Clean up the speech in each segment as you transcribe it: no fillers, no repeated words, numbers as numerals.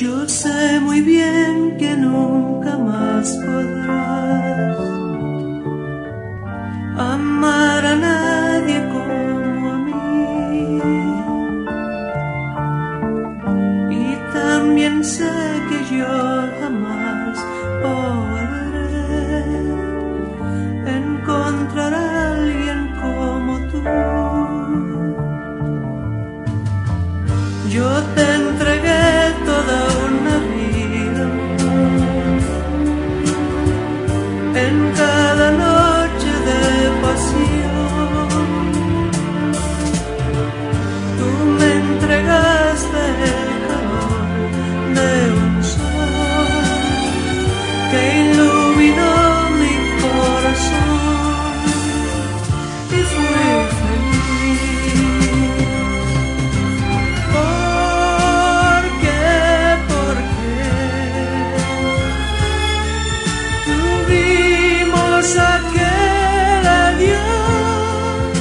Yo sé muy bien que nunca más podrás amar a nadie como a mí. Y también sé que yo jamás podré encontrar a alguien como tú. Yo te entregué toda una vida en cada noche de pasión. Tú me entregaste el calor de un sol que iluminó mi corazón y fui feliz. ¿Por qué? Tuvimos aquel adiós,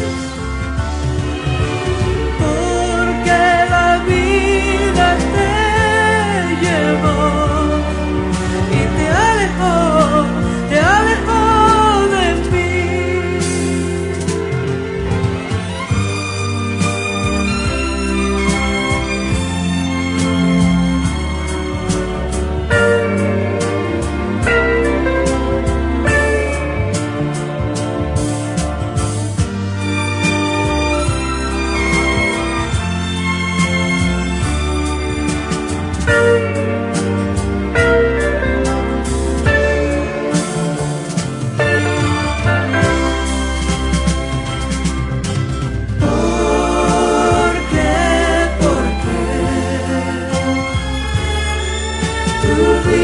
porque la vida te llevó y te alejó de mí. ¿Por qué?